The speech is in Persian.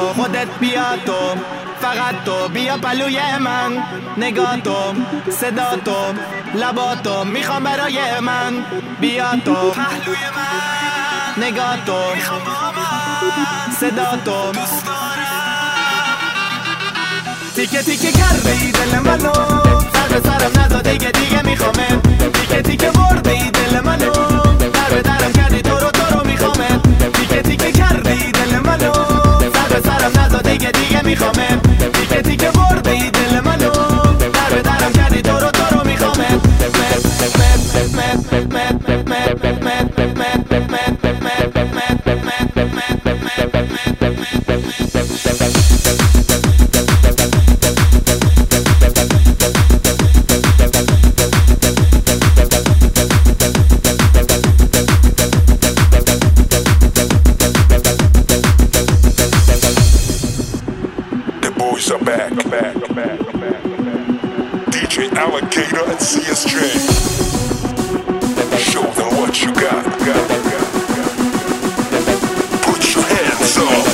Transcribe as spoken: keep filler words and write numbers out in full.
خودت بیا تو، فقط تو بیا پلوی من. نگاه تو، صدا تو، لبا تو میخوام برای من. بیا تو پهلوی من، نگاه تو، میخوام با من. صدا تو دوست دارم. تیکه تیکه کردی دل منو، سر به سرم نزا دیگه دیگه میخوامت. تیکه تیکه بردی دل منو، در به درم کردی تو رو تو رو میخوامت. تیکه تیکه کردی دل منو، سر به سرم نزا دیگه دیگه میخوامت. تیکه تیکه بردی دل منو، در به درم کردی تو رو تو رو میخوامت. Boys are back, back, back, back, back. D J Alligator and C S J. Show them what you got, got, got, got. Put your hands up.